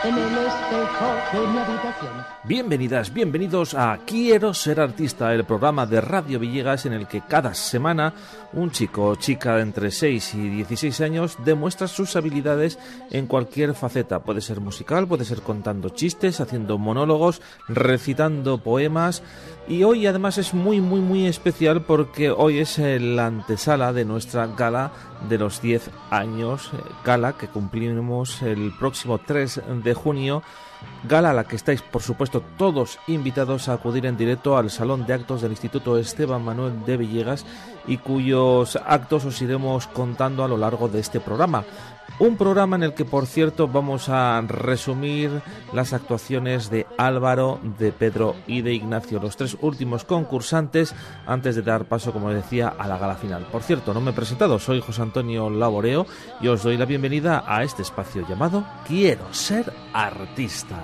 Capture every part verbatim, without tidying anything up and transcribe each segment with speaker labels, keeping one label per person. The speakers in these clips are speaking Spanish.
Speaker 1: en el espejo de mi habitación.
Speaker 2: Bienvenidas, bienvenidos a Quiero ser artista, el programa de Radio Villegas en el que cada semana un chico o chica de entre seis y dieciséis años demuestra sus habilidades en cualquier faceta. Puede ser musical, puede ser contando chistes, haciendo monólogos, recitando poemas. Y hoy además es muy muy muy especial porque hoy es la antesala de nuestra gala de los diez años, gala que cumplimos el próximo tres de junio, gala a la que estáis por supuesto todos invitados a acudir en directo al Salón de Actos del Instituto Esteban Manuel de Villegas y cuyos actos os iremos contando a lo largo de este programa. Un programa en el que, por cierto, vamos a resumir las actuaciones de Álvaro, de Pedro y de Ignacio, los tres últimos concursantes, antes de dar paso, como decía, a la gala final. Por cierto, no me he presentado, soy José Antonio Laboreo y os doy la bienvenida a este espacio llamado Quiero ser artista.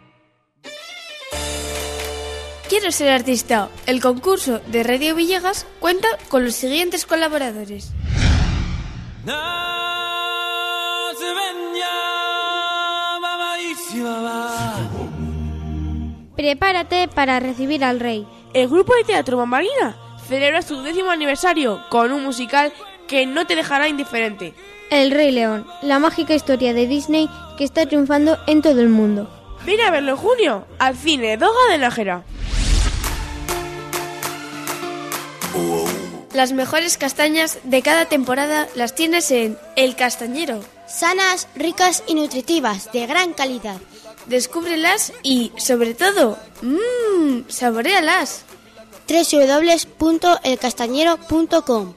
Speaker 3: Quiero ser artista. El concurso de Radio Villegas cuenta con los siguientes colaboradores.
Speaker 4: Prepárate para recibir al rey.
Speaker 5: El grupo de teatro Bambalina celebra su décimo aniversario con un musical que no te dejará indiferente.
Speaker 4: El Rey León, la mágica historia de Disney que está triunfando en todo el mundo.
Speaker 5: Ven a verlo en junio al cine Doga de Nájera.
Speaker 3: Las mejores castañas de cada temporada las tienes en El Castañero.
Speaker 6: Sanas, ricas y nutritivas, de gran calidad.
Speaker 3: Descúbrelas y, sobre todo, mmm, saboréalas.
Speaker 6: doble u doble u doble u punto el castañero punto com.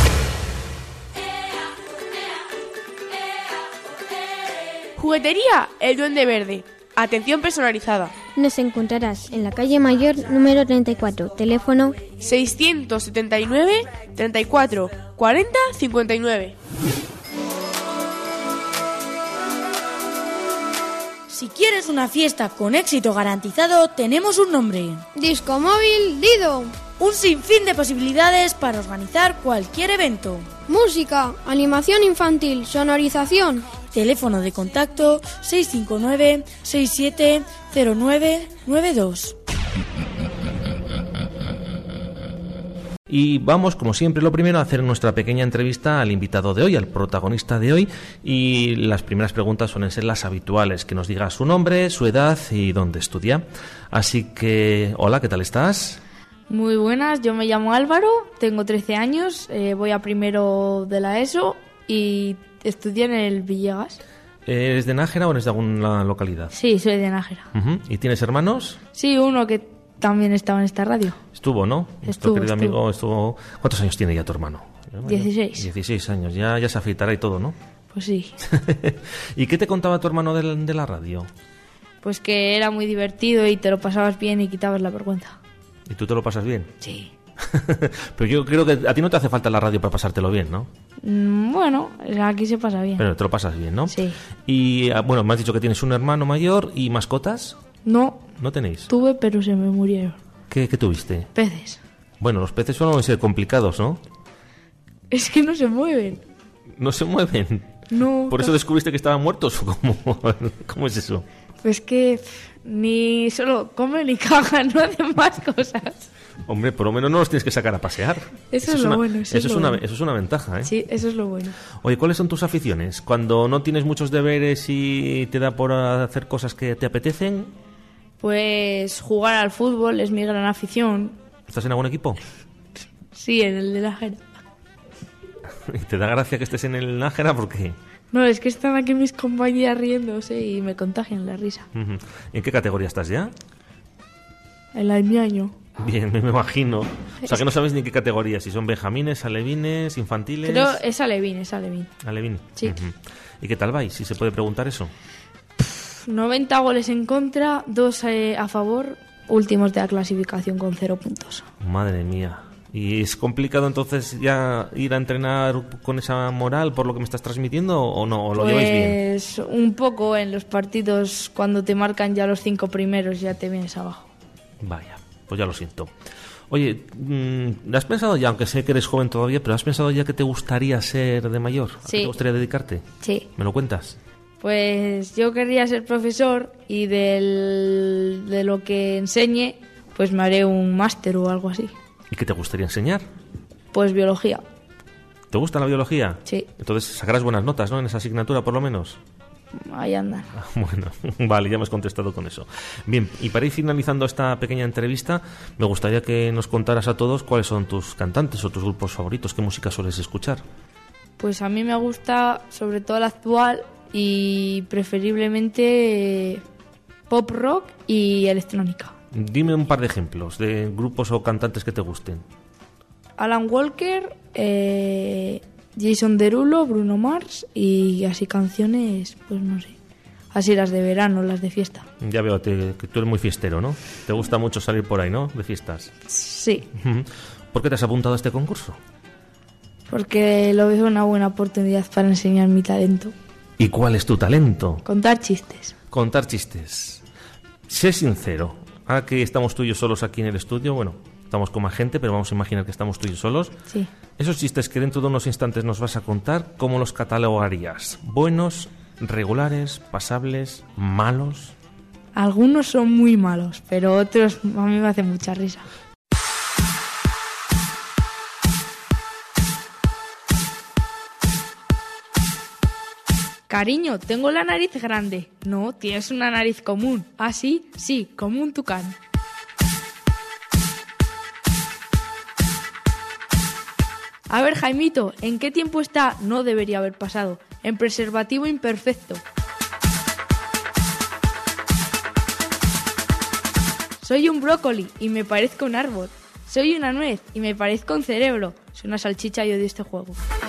Speaker 5: Juguetería El Duende Verde. Atención personalizada.
Speaker 4: Nos encontrarás en la calle Mayor número treinta y cuatro, teléfono
Speaker 5: seiscientos setenta y nueve, treinta y cuatro, cuarenta, cincuenta y nueve.
Speaker 7: Si quieres una fiesta con éxito garantizado, tenemos un nombre.
Speaker 4: Disco Móvil Dido.
Speaker 7: Un sinfín de posibilidades para organizar cualquier evento.
Speaker 4: Música, animación infantil, sonorización.
Speaker 7: Teléfono de contacto seis cinco nueve, seis siete cero nueve nueve dos.
Speaker 2: Y vamos, como siempre, lo primero a hacer nuestra pequeña entrevista al invitado de hoy, al protagonista de hoy. Y las primeras preguntas suelen ser las habituales, que nos diga su nombre, su edad y dónde estudia. Así que, hola, ¿qué tal estás?
Speaker 8: Muy buenas, yo me llamo Álvaro, tengo trece años, eh, voy a primero de la ESO y estudié en el Villegas.
Speaker 2: ¿Eres de Nájera o eres de alguna localidad?
Speaker 8: Sí, soy de Nájera.
Speaker 2: Uh-huh. ¿Y tienes hermanos?
Speaker 8: Sí, uno que también estaba en esta radio.
Speaker 2: Estuvo, ¿no?
Speaker 8: Estuvo,
Speaker 2: Nuestro querido
Speaker 8: estuvo.
Speaker 2: amigo estuvo... ¿Cuántos años tiene ya tu hermano?
Speaker 8: Dieciséis.
Speaker 2: Dieciséis años, ya, ya se afeitará y todo, ¿no?
Speaker 8: Pues sí.
Speaker 2: ¿Y qué te contaba tu hermano de, de la radio?
Speaker 8: Pues que era muy divertido y te lo pasabas bien y quitabas la vergüenza.
Speaker 2: ¿Y tú te lo pasas bien?
Speaker 8: Sí.
Speaker 2: Pero yo creo que a ti no te hace falta la radio para pasártelo bien, ¿no?
Speaker 8: Mm, bueno, aquí se pasa bien.
Speaker 2: Pero te lo pasas bien, ¿no?
Speaker 8: Sí.
Speaker 2: Y bueno, me has dicho que tienes un hermano mayor y mascotas.
Speaker 8: No.
Speaker 2: ¿No tenéis?
Speaker 8: Tuve, pero se me murieron.
Speaker 2: ¿Qué, qué tuviste?
Speaker 8: Peces.
Speaker 2: Bueno, los peces suelen ser complicados, ¿no?
Speaker 8: Es que no se mueven.
Speaker 2: ¿No se mueven?
Speaker 8: No.
Speaker 2: ¿Por eso descubriste que estaban muertos o cómo, cómo es eso?
Speaker 8: Pues que pff, ni solo comen ni cagan, no hacen más cosas.
Speaker 2: Hombre, por lo menos no los tienes que sacar a pasear.
Speaker 8: Eso, eso es lo
Speaker 2: una,
Speaker 8: bueno. Eso,
Speaker 2: eso,
Speaker 8: es,
Speaker 2: es una,
Speaker 8: bueno.
Speaker 2: eso es una ventaja, ¿eh?
Speaker 8: Sí, eso es lo bueno.
Speaker 2: Oye, ¿cuáles son tus aficiones? Cuando no tienes muchos deberes y te da por hacer cosas que te apetecen.
Speaker 8: Pues jugar al fútbol es mi gran afición.
Speaker 2: ¿Estás en algún equipo?
Speaker 8: Sí, en el de Nájera.
Speaker 2: ¿Y te da gracia que estés en el Nájera? ¿Por qué?
Speaker 8: No, es que están aquí mis compañeras riéndose y me contagian la risa.
Speaker 2: Uh-huh. ¿En qué categoría estás ya?
Speaker 8: En la de mi año.
Speaker 2: Bien, me imagino. O sea, que no sabes ni qué categoría, si son benjamines, alevines, infantiles...
Speaker 8: Creo es alevín, es alevín.
Speaker 2: Alevín.
Speaker 8: Sí.
Speaker 2: Uh-huh. ¿Y qué tal vais? Si se puede preguntar eso.
Speaker 8: noventa goles en contra, dos eh, a favor, últimos de la clasificación con cero puntos.
Speaker 2: Madre mía. ¿Y es complicado entonces ya ir a entrenar con esa moral por lo que me estás transmitiendo o no? ¿O lo
Speaker 8: pues,
Speaker 2: lleváis bien?
Speaker 8: Pues un poco en los partidos, cuando te marcan ya los cinco primeros, ya te vienes abajo.
Speaker 2: Vaya, pues ya lo siento. Oye, ¿has pensado ya, aunque sé que eres joven todavía, pero has pensado ya que te gustaría ser de mayor? ¿A
Speaker 8: sí.
Speaker 2: qué te gustaría dedicarte?
Speaker 8: Sí.
Speaker 2: ¿Me lo cuentas?
Speaker 8: Pues yo querría ser profesor y del, de lo que enseñe, pues me haré un máster o algo así.
Speaker 2: ¿Y qué te gustaría enseñar?
Speaker 8: Pues biología.
Speaker 2: ¿Te gusta la biología?
Speaker 8: Sí.
Speaker 2: Entonces sacarás buenas notas, ¿no? En esa asignatura, por lo menos.
Speaker 8: Ahí andan.
Speaker 2: Bueno, vale, ya me has contestado con eso. Bien, y para ir finalizando esta pequeña entrevista, me gustaría que nos contaras a todos cuáles son tus cantantes o tus grupos favoritos, qué música sueles escuchar.
Speaker 8: Pues a mí me gusta sobre todo la actual y preferiblemente eh, pop rock y electrónica.
Speaker 2: Dime un par de ejemplos de grupos o cantantes que te gusten.
Speaker 8: Alan Walker, eh, Jason Derulo, Bruno Mars y así canciones, pues no sé, así las de verano, las de fiesta.
Speaker 2: Ya veo te, que tú eres muy fiestero, ¿no? Te gusta mucho salir por ahí, ¿no? De fiestas.
Speaker 8: Sí.
Speaker 2: ¿Por qué te has apuntado a este concurso?
Speaker 8: Porque lo veo una buena oportunidad para enseñar mi talento.
Speaker 2: ¿Y cuál es tu talento?
Speaker 8: Contar chistes.
Speaker 2: Contar chistes. Sé sincero. Ahora que estamos tú y yo solos aquí en el estudio, bueno, estamos con más gente, pero vamos a imaginar que estamos tú y yo solos.
Speaker 8: Sí.
Speaker 2: Esos chistes que dentro de unos instantes nos vas a contar, ¿cómo los catalogarías? ¿Buenos, regulares, pasables, malos?
Speaker 8: Algunos son muy malos, pero otros a mí me hacen mucha risa. Cariño, tengo la nariz grande. No, tienes una nariz común. ¿Ah, sí? Sí, como un tucán. A ver, Jaimito, ¿en qué tiempo está? No debería haber pasado. En preservativo imperfecto. Soy un brócoli y me parezco un árbol. Soy una nuez y me parezco un cerebro. Soy una salchicha y odio este juego.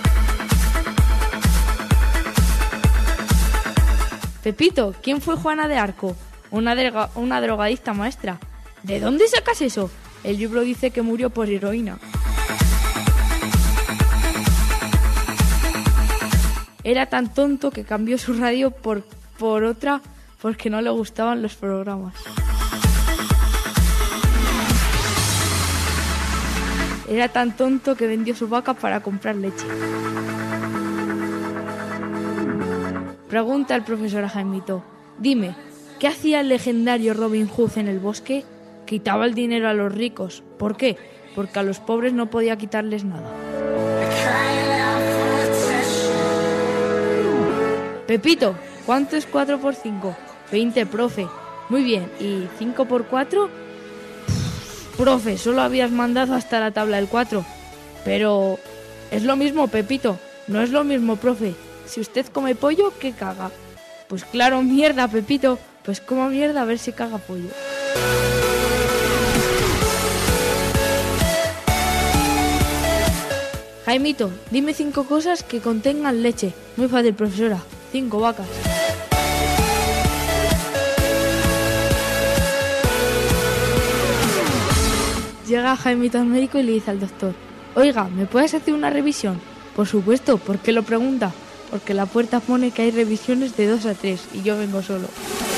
Speaker 8: Pepito, ¿quién fue Juana de Arco? Una, droga, una drogadicta maestra. ¿De dónde sacas eso? El libro dice que murió por heroína. Era tan tonto que cambió su radio por, por otra porque no le gustaban los programas. Era tan tonto que vendió su vaca para comprar leche. Pregunta el profesor a Jaimito. Dime, ¿qué hacía el legendario Robin Hood en el bosque? Quitaba el dinero a los ricos. ¿Por qué? Porque a los pobres no podía quitarles nada. Pepito, ¿cuánto es cuatro por cinco? veinte, profe. Muy bien, ¿y cinco por cuatro? Profe, solo habías mandado hasta la tabla del cuatro. Pero es lo mismo, Pepito. No es lo mismo, profe. Si usted come pollo, ¿qué caga? Pues claro, mierda, Pepito. Pues coma mierda a ver si caga pollo. Jaimito, dime cinco cosas que contengan leche. Muy fácil, profesora. Cinco vacas. Llega Jaimito al médico y le dice al doctor: oiga, ¿me puedes hacer una revisión? Por supuesto, ¿por qué lo pregunta? Porque la puerta pone que hay revisiones de dos a tres y yo vengo solo.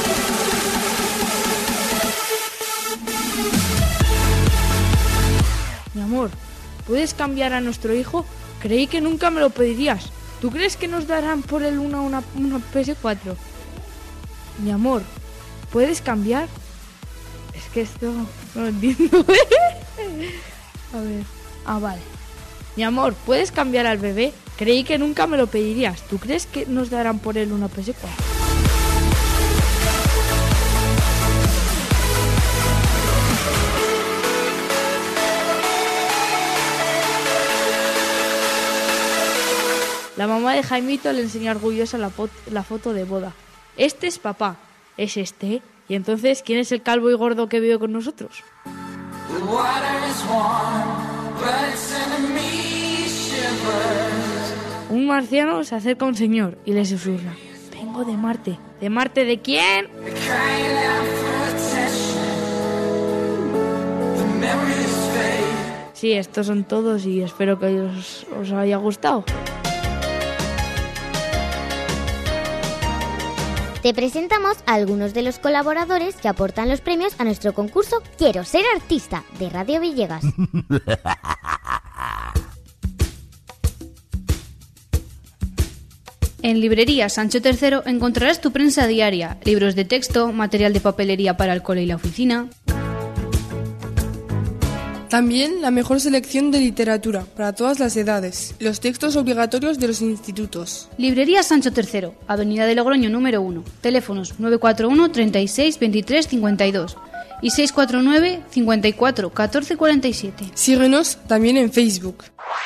Speaker 8: Mi amor, ¿puedes cambiar a nuestro hijo? Creí que nunca me lo pedirías. ¿Tú crees que nos darán por él una, una, una P S cuatro? Mi amor, ¿puedes cambiar? Es que esto no lo entiendo. A ver. Ah, vale. Mi amor, ¿puedes cambiar al bebé? Creí que nunca me lo pedirías. ¿Tú crees que nos darán por él una P S cuatro? La mamá de Jaimito le enseña orgullosa la, pot- la foto de boda. Este es papá. ¿Es este? Y entonces, ¿quién es el calvo y gordo que vive con nosotros? Un marciano se acerca a un señor y le susurra: vengo de Marte. ¿De Marte de quién? Sí, estos son todos y espero que os, os haya gustado.
Speaker 6: Te presentamos a algunos de los colaboradores que aportan los premios a nuestro concurso Quiero ser artista de Radio Villegas.
Speaker 9: En Librería Sancho tercero encontrarás tu prensa diaria, libros de texto, material de papelería para el cole y la oficina.
Speaker 5: También la mejor selección de literatura para todas las edades, los textos obligatorios de los institutos.
Speaker 9: Librería Sancho tercero, Avenida de Logroño número uno, teléfonos nueve cuatro uno, treinta y seis, veintitrés, cincuenta y dos y seis cuatro nueve, cincuenta y cuatro, catorce cuarenta y siete.
Speaker 5: Síguenos también en Facebook.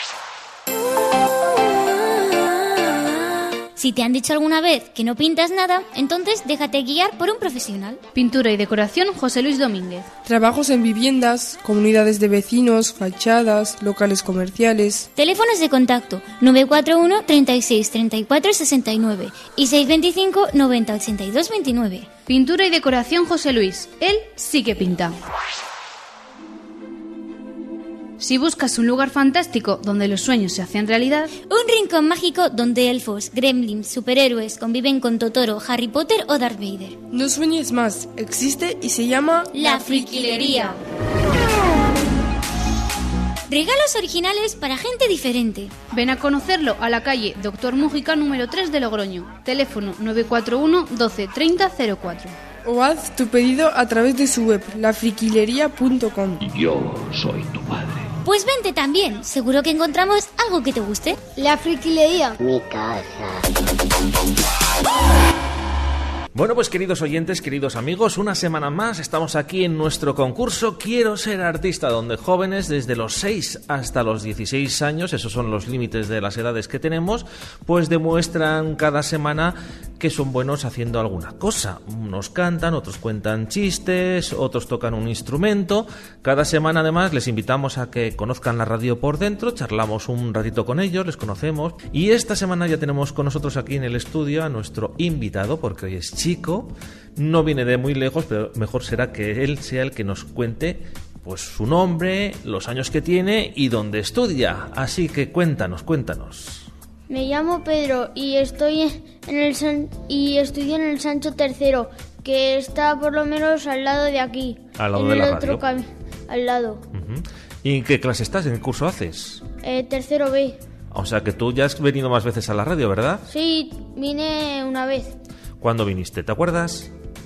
Speaker 6: Si te han dicho alguna vez que no pintas nada, entonces déjate guiar por un profesional.
Speaker 9: Pintura y decoración José Luis Domínguez.
Speaker 5: Trabajos en viviendas, comunidades de vecinos, fachadas, locales comerciales.
Speaker 6: Teléfonos de contacto nueve cuatro uno, treinta y seis, treinta y cuatro, sesenta y nueve y seis veinticinco, noventa, ochenta y dos, veintinueve.
Speaker 9: Pintura y decoración José Luis. Él sí que pinta. Si buscas un lugar fantástico donde los sueños se hacen realidad,
Speaker 6: un rincón mágico donde elfos, gremlins, superhéroes conviven con Totoro, Harry Potter o Darth Vader.
Speaker 5: No sueñes más, existe y se llama
Speaker 6: La Friquilería. Regalos originales para gente diferente.
Speaker 9: Ven a conocerlo a la calle Doctor Mújica número tres de Logroño. Teléfono nueve cuatro uno, doce, treinta, cero cuatro.
Speaker 5: O haz tu pedido a través de su web, la friquilería punto com.
Speaker 10: Yo soy tu padre.
Speaker 6: Pues vente también, seguro que encontramos algo que te guste.
Speaker 4: La Friquilería.
Speaker 10: Mi casa.
Speaker 2: Bueno, pues queridos oyentes, queridos amigos, una semana más estamos aquí en nuestro concurso Quiero ser artista, donde jóvenes desde los seis hasta los dieciséis años, esos son los límites de las edades que tenemos, pues demuestran cada semana que son buenos haciendo alguna cosa. Unos cantan, otros cuentan chistes, otros tocan un instrumento. Cada semana además les invitamos a que conozcan la radio por dentro, charlamos un ratito con ellos, les conocemos, y esta semana ya tenemos con nosotros aquí en el estudio a nuestro invitado, porque hoy es chico, no viene de muy lejos, pero mejor será que él sea el que nos cuente pues su nombre, los años que tiene y dónde estudia. Así que cuéntanos, cuéntanos.
Speaker 4: Me llamo Pedro y estoy en el San... y estudio en el Sancho tercero, que está por lo menos al lado de aquí.
Speaker 2: Al lado
Speaker 4: en
Speaker 2: de la
Speaker 4: el otro
Speaker 2: radio.
Speaker 4: Cam... al lado.
Speaker 2: Uh-huh. ¿Y en qué clase estás? ¿En qué curso haces?
Speaker 4: Eh, tercero B.
Speaker 2: O sea que tú ya has venido más veces a la radio, ¿verdad?
Speaker 4: Sí, vine una vez.
Speaker 2: ¿Cuándo viniste? ¿Te acuerdas?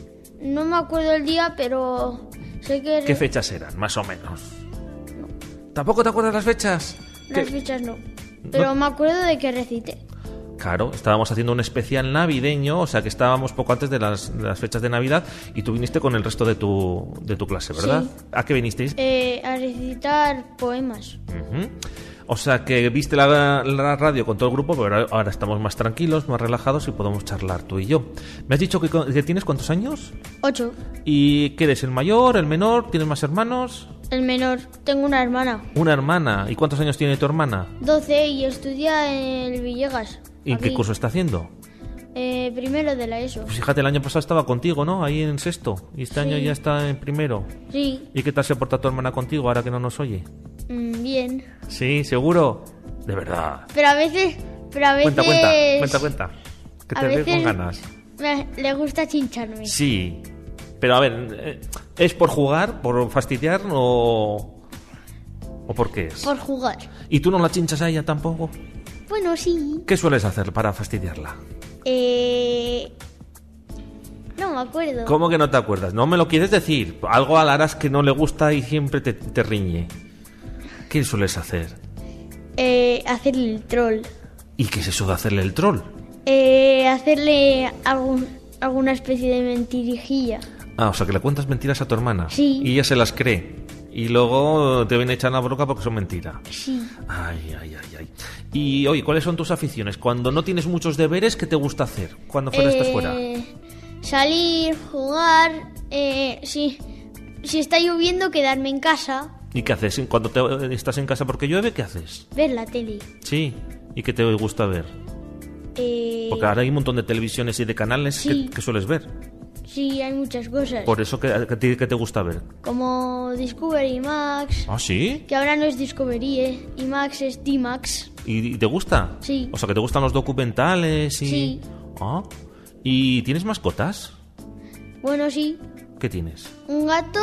Speaker 4: No me acuerdo el día, pero sé que...
Speaker 2: ¿Qué fechas eran, más o menos? No. ¿Tampoco te acuerdas las fechas?
Speaker 4: Las
Speaker 2: ¿Qué?
Speaker 4: fechas no, pero no. Me acuerdo de que recité.
Speaker 2: Claro, estábamos haciendo un especial navideño, o sea que estábamos poco antes de las, de las fechas de Navidad y tú viniste con el resto de tu, de tu clase, ¿verdad?
Speaker 4: Sí.
Speaker 2: ¿A qué vinisteis?
Speaker 4: Eh, a recitar poemas.
Speaker 2: Uh-huh. O sea que viste la, la radio con todo el grupo, pero ahora estamos más tranquilos, más relajados y podemos charlar tú y yo. ¿Me has dicho que, que tienes cuántos años?
Speaker 4: Ocho.
Speaker 2: ¿Y qué eres, el mayor, el menor? ¿Tienes más hermanos?
Speaker 4: El menor. Tengo una hermana.
Speaker 2: ¿Una hermana? ¿Y cuántos años tiene tu hermana?
Speaker 4: Doce y estudia en el Villegas.
Speaker 2: ¿Y en qué curso está haciendo?
Speaker 4: Eh, primero de la ESO.
Speaker 2: Pues fíjate, el año pasado estaba contigo, ¿no? Ahí en sexto. Y este sí. año ya está en primero.
Speaker 4: Sí.
Speaker 2: ¿Y qué tal se porta tu hermana contigo ahora que no nos oye?
Speaker 4: Mm, bien.
Speaker 2: Sí, seguro. De verdad.
Speaker 4: Pero a veces... Pero a veces...
Speaker 2: Cuenta, cuenta, cuenta, cuenta. Que te veo con ganas.
Speaker 4: Me, le gusta chincharme.
Speaker 2: Sí. Pero a ver, ¿es por jugar, por fastidiar o... o por qué es?
Speaker 4: Por jugar.
Speaker 2: ¿Y tú no la chinchas a ella tampoco?
Speaker 4: Bueno, sí.
Speaker 2: ¿Qué sueles hacer para fastidiarla?
Speaker 4: Eh... No me acuerdo.
Speaker 2: ¿Cómo que no te acuerdas? No me lo quieres decir. Algo harás que no le gusta y siempre te, te riñe. ¿Qué sueles hacer?
Speaker 4: Eh, hacerle el troll.
Speaker 2: ¿Y qué es eso de hacerle el troll?
Speaker 4: Eh, hacerle algún, alguna especie de mentirijilla.
Speaker 2: Ah, o sea que le cuentas mentiras a tu hermana.
Speaker 4: Sí.
Speaker 2: Y ella se las cree. Y luego te viene a echar la boca porque son mentiras.
Speaker 4: Sí.
Speaker 2: Ay, ay, ay, ay. Y oye, ¿cuáles son tus aficiones? Cuando no tienes muchos deberes, ¿qué te gusta hacer? Cuando fuera
Speaker 4: eh,
Speaker 2: estás fuera.
Speaker 4: Salir, jugar, eh, si, si está lloviendo, quedarme en casa.
Speaker 2: ¿Y qué haces? Cuando te, estás en casa porque llueve, ¿qué haces?
Speaker 4: Ver la tele.
Speaker 2: Sí. ¿Y qué te gusta ver?
Speaker 4: Eh...
Speaker 2: Porque ahora hay un montón de televisiones y de canales
Speaker 4: sí.
Speaker 2: que, que sueles ver.
Speaker 4: Sí, hay muchas cosas.
Speaker 2: Por eso, ¿qué, qué, qué te gusta ver?
Speaker 4: Como Discovery Max.
Speaker 2: ¿Ah, sí?
Speaker 4: Que ahora no es Discovery, ¿eh? Y Max es D-Max.
Speaker 2: ¿Y, ¿Y te gusta?
Speaker 4: Sí.
Speaker 2: O sea, que te gustan los documentales y...
Speaker 4: Sí.
Speaker 2: Ah. ¿Y tienes mascotas?
Speaker 4: Bueno, sí.
Speaker 2: ¿Qué tienes?
Speaker 4: Un gato,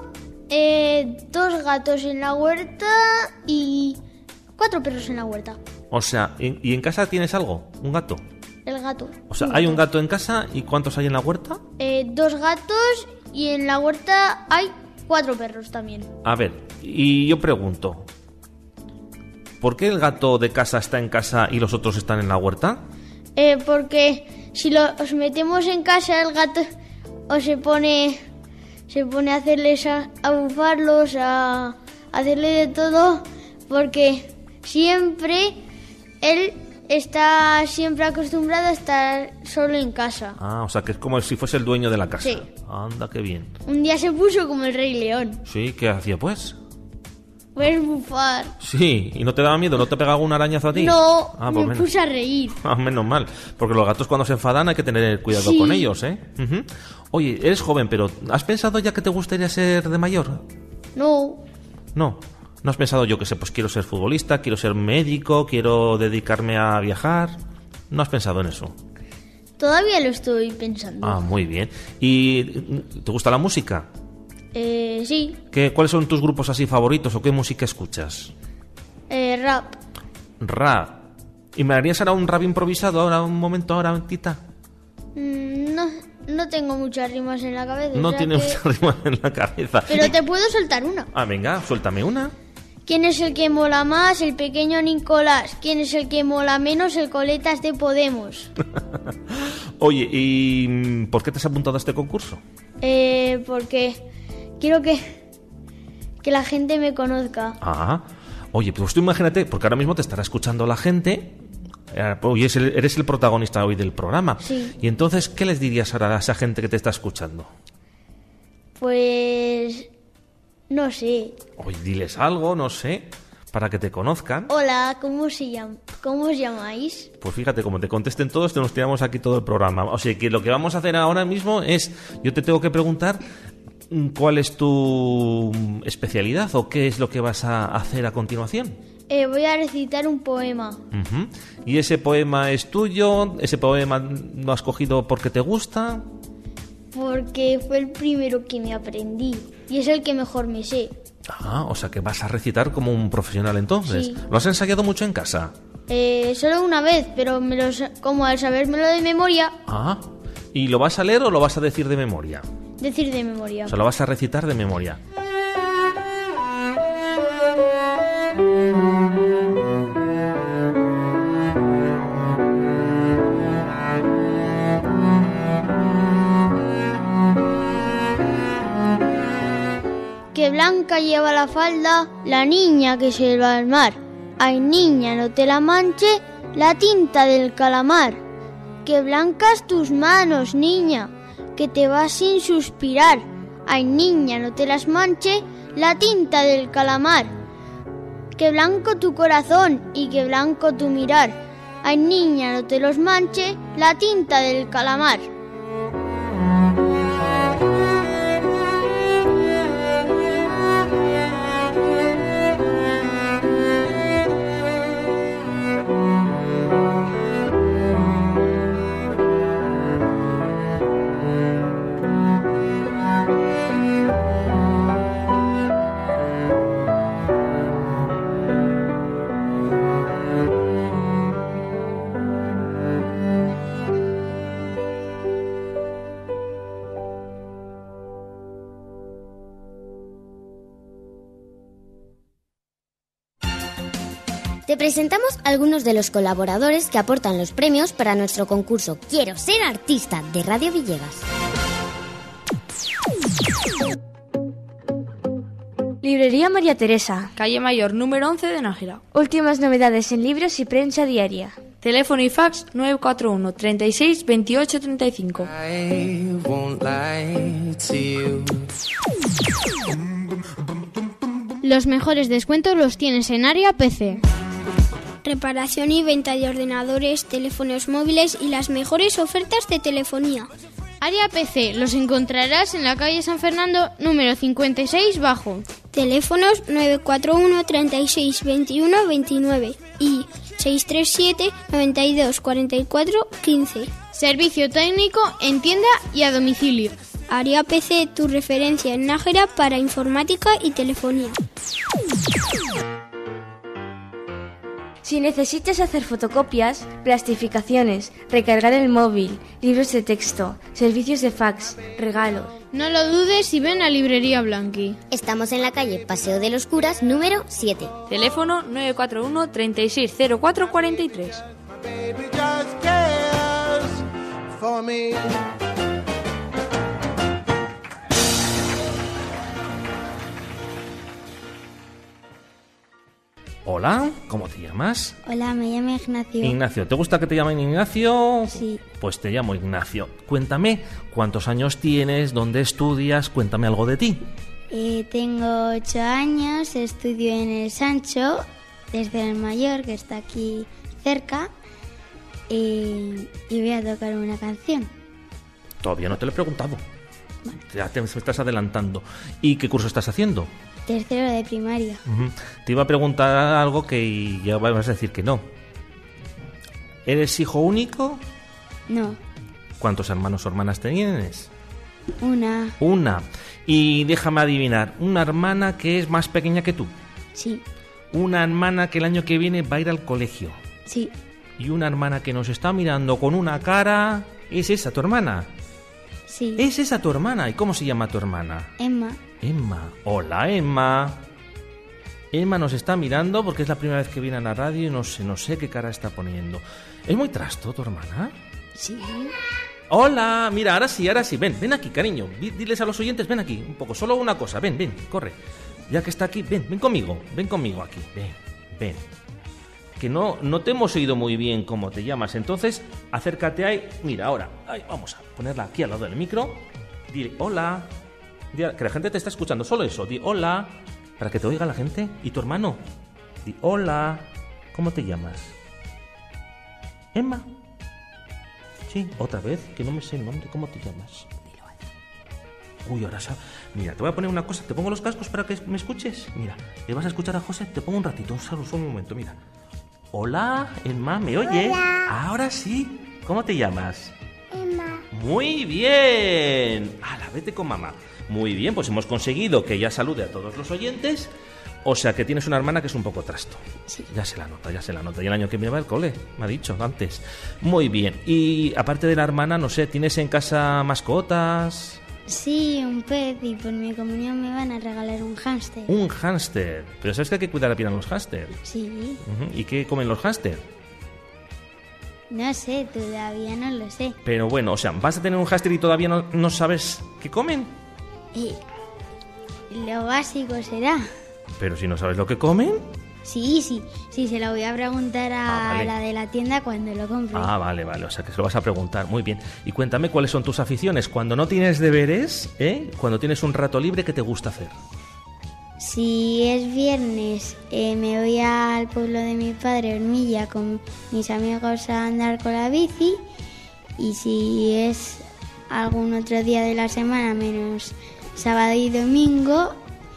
Speaker 4: eh, dos gatos en la huerta y cuatro perros en la huerta.
Speaker 2: O sea, ¿y en casa tienes algo? ¿Un gato?
Speaker 4: El gato.
Speaker 2: O sea, ¿hay un gato en casa y cuántos hay en la huerta?
Speaker 4: Eh, dos gatos y en la huerta hay cuatro perros también.
Speaker 2: A ver, y yo pregunto, ¿por qué el gato de casa está en casa y los otros están en la huerta?
Speaker 4: Eh, porque si los metemos en casa, el gato o se pone, se pone a hacerles a, a bufarlos, a, a hacerle de todo, porque siempre él está siempre acostumbrado a estar solo en casa.
Speaker 2: Ah, o sea, que es como si fuese el dueño de la casa.
Speaker 4: Sí.
Speaker 2: Anda, qué bien.
Speaker 4: Un día se puso como el Rey León.
Speaker 2: Sí, ¿qué hacía pues?
Speaker 4: Pues bufar.
Speaker 2: Sí, ¿y no te daba miedo? ¿No te pegaba un arañazo a ti?
Speaker 4: No,
Speaker 2: ah,
Speaker 4: me
Speaker 2: pues
Speaker 4: puse a reír.
Speaker 2: Ah, menos mal, porque los gatos cuando se enfadan hay que tener cuidado
Speaker 4: Sí.
Speaker 2: con ellos, ¿eh? Uh-huh. Oye, eres joven, pero ¿has pensado ya que te gustaría ser de mayor?
Speaker 4: No.
Speaker 2: No. ¿No has pensado, yo que sé, pues quiero ser futbolista, quiero ser médico, quiero dedicarme a viajar? ¿No has pensado en eso?
Speaker 4: Todavía lo estoy pensando.
Speaker 2: Ah, muy bien. ¿Y te gusta la música?
Speaker 4: Eh, sí.
Speaker 2: ¿Qué, ¿Cuáles son tus grupos así favoritos o qué música escuchas?
Speaker 4: Eh, rap.
Speaker 2: Rap. ¿Y me harías ahora un rap improvisado, ahora un momento, ahora, tita?
Speaker 4: Mm, no, no tengo muchas rimas en la cabeza.
Speaker 2: No
Speaker 4: o sea
Speaker 2: tiene
Speaker 4: que-
Speaker 2: muchas rimas en la cabeza.
Speaker 4: Pero te puedo soltar una.
Speaker 2: Ah, venga, suéltame una.
Speaker 4: ¿Quién es el que mola más? El pequeño Nicolás. ¿Quién es el que mola menos? El Coletas de Podemos.
Speaker 2: Oye, ¿y por qué te has apuntado a este concurso?
Speaker 4: Eh, porque quiero que, que la gente me conozca.
Speaker 2: Ah, oye, pues tú imagínate, porque ahora mismo te estará escuchando la gente. eh, Hoy es el- eres el protagonista hoy del programa.
Speaker 4: Sí.
Speaker 2: Y entonces, ¿qué les dirías ahora a esa gente que te está escuchando?
Speaker 4: Pues... no sé.
Speaker 2: Oye, diles algo, no sé, para que te conozcan.
Speaker 4: Hola, ¿cómo se llama? ¿Cómo os llamáis?
Speaker 2: Pues fíjate, como te contesten todos, te nos tiramos aquí todo el programa. O sea, que lo que vamos a hacer ahora mismo es, yo te tengo que preguntar mm, cuál es tu mm, especialidad o qué es lo que vas a hacer a continuación.
Speaker 4: Eh, voy a recitar un poema.
Speaker 2: Ujú. ¿Y ese poema es tuyo? ¿Ese poema lo has cogido porque te gusta?
Speaker 4: Porque fue el primero que me aprendí. Y es el que mejor me sé.
Speaker 2: Ah, o sea que vas a recitar como un profesional entonces.
Speaker 4: Sí.
Speaker 2: ¿Lo has ensayado mucho en casa?
Speaker 4: Eh, solo una vez, pero me lo, sa- como al sabérmelo de memoria,
Speaker 2: Ah, ¿y lo vas a leer o lo vas a decir de memoria?
Speaker 4: decir de memoria.
Speaker 2: O sea, lo vas a recitar de memoria.
Speaker 4: Que blanca lleva la falda la niña que se va al mar. Ay, niña, no te la manche la tinta del calamar. Que blancas tus manos, niña, que te vas sin suspirar. Ay, niña, no te las manche la tinta del calamar. Que blanco tu corazón y que blanco tu mirar. Ay, niña, no te los manche la tinta del calamar.
Speaker 6: Te presentamos algunos de los colaboradores que aportan los premios para nuestro concurso Quiero ser artista de Radio Villegas.
Speaker 11: Librería María Teresa.
Speaker 7: Calle Mayor, número once de Nájera.
Speaker 11: Últimas novedades en libros y prensa diaria.
Speaker 7: Teléfono y fax nueve cuatro uno, treinta y seis, veintiocho, treinta y cinco.
Speaker 12: Los mejores descuentos los tienes en Área P C.
Speaker 13: Reparación y venta de ordenadores, teléfonos móviles y las mejores ofertas de telefonía.
Speaker 12: Área P C los encontrarás en la calle San Fernando, número cincuenta y seis bajo.
Speaker 13: Teléfonos nueve cuatro uno, treinta y seis, veintiuno, veintinueve y seis tres siete, noventa y dos, cuarenta y cuatro, quince.
Speaker 12: Servicio técnico en tienda y a domicilio.
Speaker 13: Área P C, tu referencia en Nájera para informática y telefonía.
Speaker 11: Si necesitas hacer fotocopias, plastificaciones, recargar el móvil, libros de texto, servicios de fax, regalos...
Speaker 12: No lo dudes y ven a Librería Blanqui.
Speaker 6: Estamos en la calle Paseo de los Curas, número siete.
Speaker 11: Teléfono nueve cuatro uno, treinta y seis cero cuatro cuarenta y tres.
Speaker 2: Hola, ¿cómo te llamas?
Speaker 4: Hola, me llamo Ignacio.
Speaker 2: Ignacio, ¿te gusta que te llamen Ignacio?
Speaker 4: Sí.
Speaker 2: Pues te llamo Ignacio. Cuéntame, ¿cuántos años tienes? ¿Dónde estudias? Cuéntame algo de ti.
Speaker 4: Eh, tengo ocho años, estudio en el Sancho, desde el Mayor, que está aquí cerca, eh, y voy a tocar una canción.
Speaker 2: Todavía no te lo he preguntado. Bueno. Ya te me estás adelantando. ¿Y qué curso estás haciendo?
Speaker 4: Tercero de primaria.
Speaker 2: Uh-huh. Te iba a preguntar algo que ya vas a decir que no. ¿Eres hijo único?
Speaker 4: No.
Speaker 2: ¿Cuántos hermanos o hermanas tienes?
Speaker 4: Una.
Speaker 2: Una. Y déjame adivinar, ¿una hermana que es más pequeña que tú?
Speaker 4: Sí.
Speaker 2: ¿Una hermana que el año que viene va a ir al colegio?
Speaker 4: Sí.
Speaker 2: ¿Y una hermana que nos está mirando con una cara? ¿Es esa tu hermana?
Speaker 4: Sí.
Speaker 2: ¿Es esa tu hermana? ¿Y cómo se llama tu hermana?
Speaker 4: Emma.
Speaker 2: Emma. Hola, Emma. Emma nos está mirando porque es la primera vez que viene a la radio y no sé, no sé qué cara está poniendo. ¿Es muy trasto tu hermana?
Speaker 4: Sí.
Speaker 2: Hola, mira, ahora sí, ahora sí. Ven, ven aquí, cariño. Diles a los oyentes, ven aquí, un poco, solo una cosa. Ven, ven, corre. Ya que está aquí, ven, ven conmigo. Ven conmigo aquí, ven, ven. Que no, no te hemos oído muy bien cómo te llamas. Entonces, acércate ahí. Mira, ahora, ahí, vamos a ponerla aquí al lado del micro. Dile, hola. Dile, que la gente te está escuchando, solo eso. Di, hola, para que te oiga la gente. ¿Y tu hermano? Di, hola. ¿Cómo te llamas? Emma. Sí, otra vez, que no me sé el nombre. ¿Cómo te llamas? Uy, ahora sabes. Mira, te voy a poner una cosa. Te pongo los cascos para que me escuches. Mira, le vas a escuchar a José. Te pongo un ratito, solo un momento, mira. Hola, Emma, ¿me oyes?
Speaker 13: Hola.
Speaker 2: Ahora sí. ¿Cómo te llamas?
Speaker 13: Emma.
Speaker 2: Muy bien. Hala, vete con mamá. Muy bien, pues hemos conseguido que ella salude a todos los oyentes. O sea que tienes una hermana que es un poco trasto.
Speaker 4: Sí.
Speaker 2: Ya se la nota, ya se la nota. Y el año que viene va al cole, me ha dicho antes. Muy bien. Y aparte de la hermana, no sé, ¿tienes en casa mascotas?
Speaker 4: Sí, un pez, y por mi comunión me van a regalar un hámster.
Speaker 2: Un hámster. Pero ¿sabes que hay que cuidar bien a los hámster?
Speaker 4: Sí.
Speaker 2: Uh-huh. ¿Y qué comen los hámster?
Speaker 4: No sé, todavía no lo sé.
Speaker 2: Pero bueno, o sea, ¿vas a tener un hámster y todavía no, no sabes qué comen?
Speaker 4: Eh, lo básico será.
Speaker 2: Pero si no sabes lo que comen...
Speaker 4: Sí, sí, sí, se lo voy a preguntar a
Speaker 2: ah, vale.
Speaker 4: la de la tienda cuando lo compre.
Speaker 2: Ah, vale, vale, o sea que se lo vas a preguntar, muy bien. Y cuéntame cuáles son tus aficiones. Cuando no tienes deberes, ¿eh? Cuando tienes un rato libre, ¿qué te gusta hacer?
Speaker 4: Si es viernes, eh, me voy al pueblo de mi padre, Hormilla, con mis amigos a andar con la bici. Y si es algún otro día de la semana, menos sábado y domingo,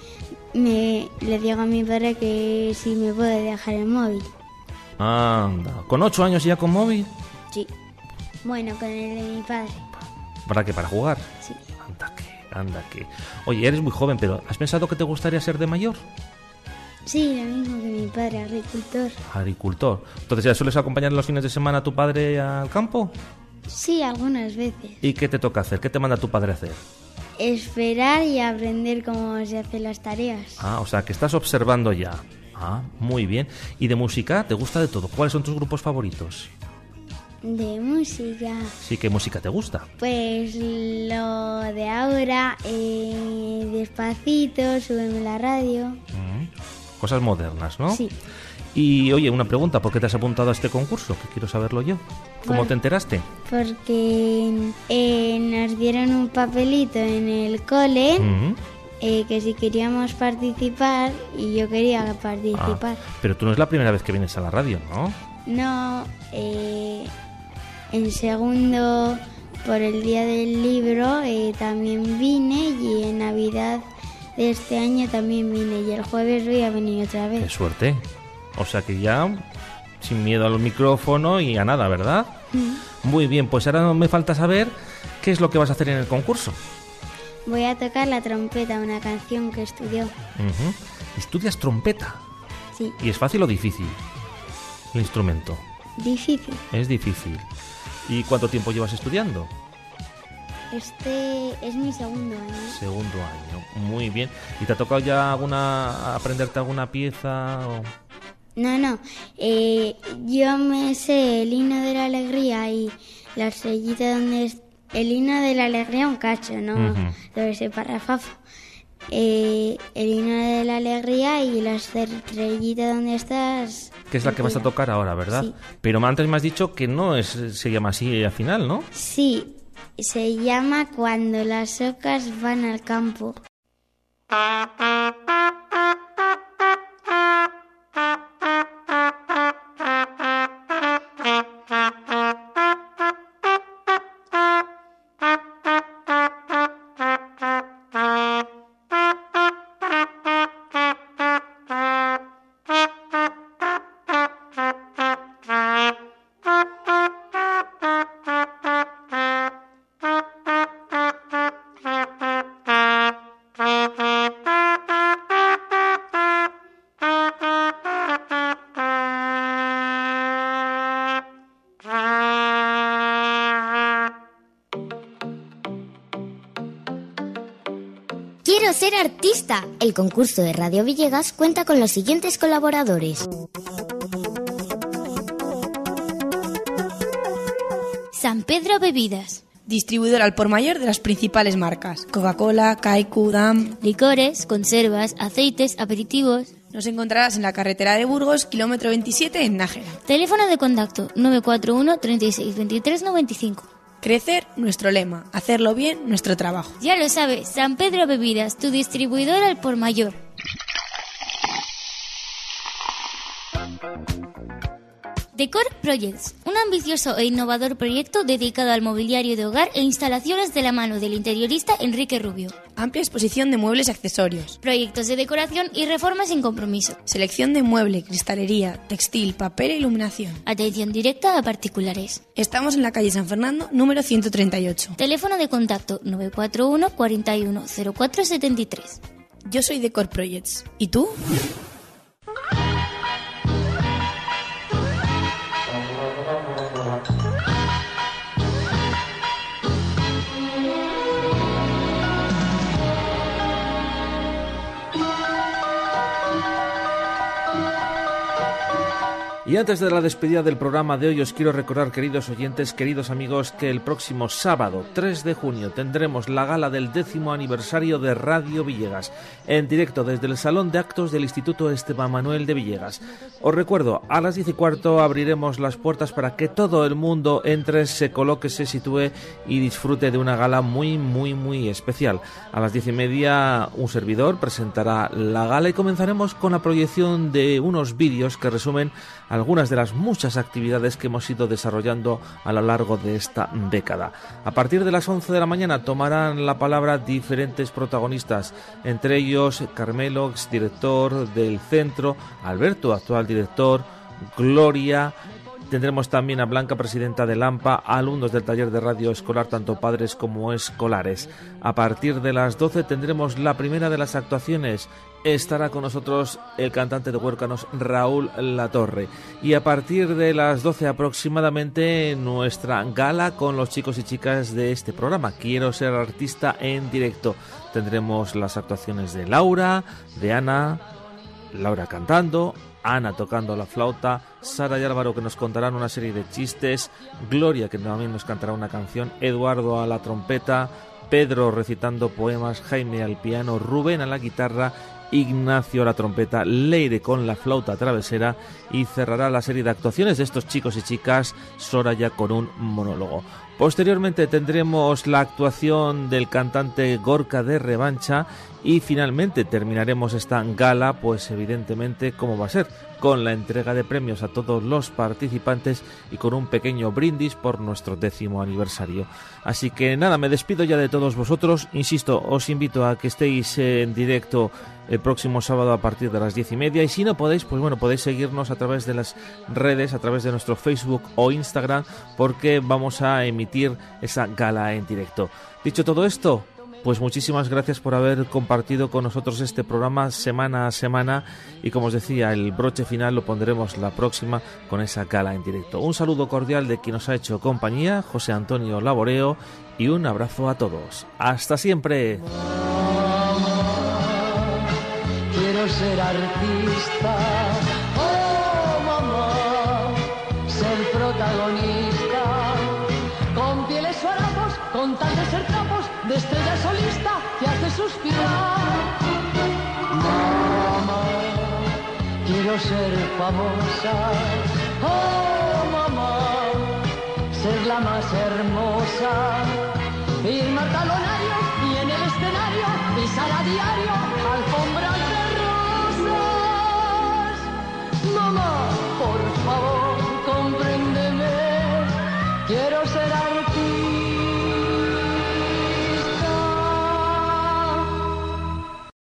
Speaker 4: me le digo a mi padre que si me puede dejar el móvil.
Speaker 2: Anda, ¿con ocho años ya con móvil?
Speaker 4: Sí. Bueno, con el de mi padre.
Speaker 2: ¿Para qué? ¿Para jugar?
Speaker 4: Sí.
Speaker 2: Anda que, anda que... Oye, eres muy joven, pero ¿has pensado que te gustaría ser de mayor?
Speaker 4: Sí, lo mismo que mi padre, agricultor.
Speaker 2: Agricultor. Entonces, ¿ya sueles acompañar los fines de semana a tu padre al campo?
Speaker 4: Sí, algunas veces.
Speaker 2: ¿Y qué te toca hacer? ¿Qué te manda tu padre a hacer?
Speaker 4: Esperar y aprender cómo se hacen las tareas.
Speaker 2: Ah, o sea, que estás observando ya. Ah, muy bien. ¿Y de música? ¿Te gusta de todo? ¿Cuáles son tus grupos favoritos?
Speaker 4: De música.
Speaker 2: Sí, ¿qué música te gusta?
Speaker 4: Pues lo de ahora, eh, Despacito, Súbeme la radio.
Speaker 2: Mm, cosas modernas, ¿no?
Speaker 4: Sí.
Speaker 2: Y oye, una pregunta, ¿por qué te has apuntado a este concurso? Que quiero saberlo yo. ¿Cómo
Speaker 4: Por,
Speaker 2: te enteraste?
Speaker 4: Porque eh, nos dieron un papelito en el cole
Speaker 2: Mm.
Speaker 4: eh, que si queríamos participar, y yo quería participar.
Speaker 2: Ah, pero tú no es la primera vez que vienes a la radio, ¿no?
Speaker 4: No, eh, en segundo, por el día del libro, eh, también vine, y en Navidad de este año también vine, y el jueves voy a venir otra vez.
Speaker 2: Qué suerte. O sea que ya sin miedo al micrófono y a nada, ¿verdad?
Speaker 4: Mm.
Speaker 2: Muy bien, pues ahora me falta saber qué es lo que vas a hacer en el concurso.
Speaker 4: Voy a tocar la trompeta, una canción que estudió.
Speaker 2: Uh-huh. ¿Estudias trompeta?
Speaker 4: Sí.
Speaker 2: ¿Y es fácil o difícil? el instrumento?
Speaker 4: Difícil.
Speaker 2: Es difícil. ¿Y cuánto tiempo llevas estudiando?
Speaker 4: Este es mi segundo año.
Speaker 2: Segundo año, muy bien. ¿Y te ha tocado ya alguna aprenderte alguna pieza? O...
Speaker 4: No, no. Eh, yo me sé el himno de la alegría y la estrellita donde es... El himno de la alegría un cacho, ¿no? Uh-huh. Lo de ese parrafafo. Eh, el himno de la alegría y la estrellita donde estás...
Speaker 2: Que es la que vas a tocar ahora, ¿verdad?
Speaker 4: Sí.
Speaker 2: Pero antes me has dicho que no es, se llama así al final, ¿no?
Speaker 4: Sí, se llama Cuando las ocas van al campo.
Speaker 6: Quiero ser artista. El concurso de Radio Villegas cuenta con los siguientes colaboradores.
Speaker 12: San Pedro Bebidas.
Speaker 7: Distribuidor al por mayor de las principales marcas: Coca-Cola, Kaiku, Dam.
Speaker 12: Licores, conservas, aceites, aperitivos.
Speaker 7: Nos encontrarás en la carretera de Burgos, kilómetro veintisiete, en Nájera.
Speaker 12: Teléfono de contacto nueve cuatro uno, treinta y seis, veintitrés, noventa y cinco.
Speaker 7: Crecer, nuestro lema. Hacerlo bien, nuestro trabajo.
Speaker 12: Ya lo sabes, San Pedro Bebidas, tu distribuidor al por mayor. Decor Projects, un ambicioso e innovador proyecto dedicado al mobiliario de hogar e instalaciones de la mano del interiorista Enrique Rubio.
Speaker 7: Amplia exposición de muebles y accesorios.
Speaker 12: Proyectos de decoración y reformas sin compromiso.
Speaker 7: Selección de mueble, cristalería, textil, papel e iluminación.
Speaker 12: Atención directa a particulares.
Speaker 7: Estamos en la calle San Fernando, número ciento treinta y ocho.
Speaker 12: Teléfono de contacto nueve cuatro uno, cuarenta y uno, cero cuatro setenta y tres.
Speaker 7: Yo soy Decor Projects. ¿Y tú?
Speaker 2: Y antes de la despedida del programa de hoy os quiero recordar, queridos oyentes, queridos amigos, que el próximo sábado tres de junio tendremos la gala del décimo aniversario de Radio Villegas, en directo desde el Salón de Actos del Instituto Esteban Manuel de Villegas. Os recuerdo, a las diez y cuarto abriremos las puertas para que todo el mundo entre, se coloque, se sitúe y disfrute de una gala muy, muy, muy especial. A las diez y media un servidor presentará la gala y comenzaremos con la proyección de unos vídeos que resumen algunas de las muchas actividades que hemos ido desarrollando a lo largo de esta década. A partir de las once de la mañana tomarán la palabra diferentes protagonistas, entre ellos Carmelo, exdirector del centro, Alberto, actual director, Gloria. Tendremos también a Blanca, presidenta del AMPA, alumnos del taller de radio escolar, tanto padres como escolares. A partir de las doce tendremos la primera de las actuaciones. Estará con nosotros el cantante de Huércanos, Raúl Latorre. Y a partir de las doce aproximadamente, nuestra gala con los chicos y chicas de este programa, Quiero ser artista en directo. Tendremos las actuaciones de Laura, de Ana, Laura cantando, Ana tocando la flauta, Sara y Álvaro que nos contarán una serie de chistes, Gloria que también nos cantará una canción, Eduardo a la trompeta, Pedro recitando poemas, Jaime al piano, Rubén a la guitarra, Ignacio a la trompeta, Leire con la flauta travesera y cerrará la serie de actuaciones de estos chicos y chicas Soraya con un monólogo. Posteriormente tendremos la actuación del cantante Gorka de Revancha y finalmente terminaremos esta gala, pues evidentemente, ¿cómo va a ser? Con la entrega de premios a todos los participantes y con un pequeño brindis por nuestro décimo aniversario. Así que nada, me despido ya de todos vosotros. Insisto, os invito a que estéis en directo el próximo sábado a partir de las diez y media, y si no podéis, pues bueno, podéis seguirnos a través de las redes, a través de nuestro Facebook o Instagram, porque vamos a emitir esa gala en directo. Dicho todo esto, pues muchísimas gracias por haber compartido con nosotros este programa semana a semana, y como os decía, el broche final lo pondremos la próxima con esa gala en directo. Un saludo cordial de quien nos ha hecho compañía, José Antonio Laboreo, y un abrazo a todos. ¡Hasta siempre!
Speaker 1: Quiero ser artista, oh mamá, ser protagonista, con pieles o harapos, con tal de ser trapos, de estrella solista que hace suspirar. Mamá, quiero ser famosa, oh mamá, ser la más hermosa, firmar talonarios y en el escenario pisar a diario al